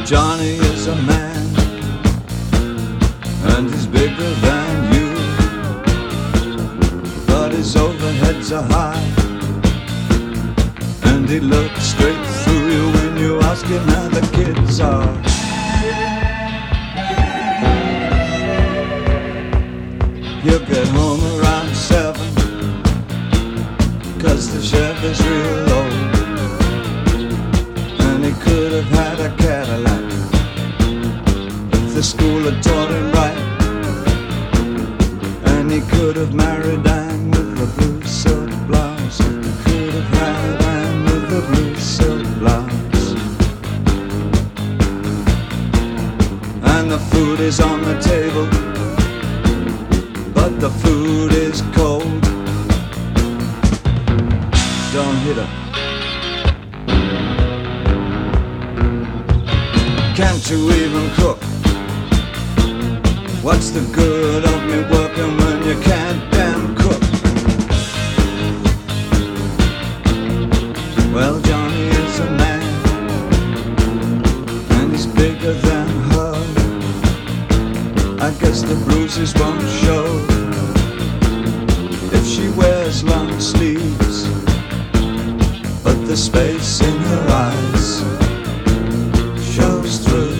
Johnny is a man, and he's bigger than you, but his overheads are high, and he looks straight through you when you ask him how the kids are. He'll get home around 7, 'cause the chef is real old, and he could have had a Cadillac if the school had taught him right, and he could have married Anne with the blue silk blouse. He could have had Anne with the blue silk blouse. And the food is on the table, but the food is cold. Don't hit her. Can't you even cook? What's the good of me working when you can't damn cook? Well, Johnny is a man, and he's bigger than her. I guess the bruises won't show if she wears long sleeves, but the space in her eyes shows through.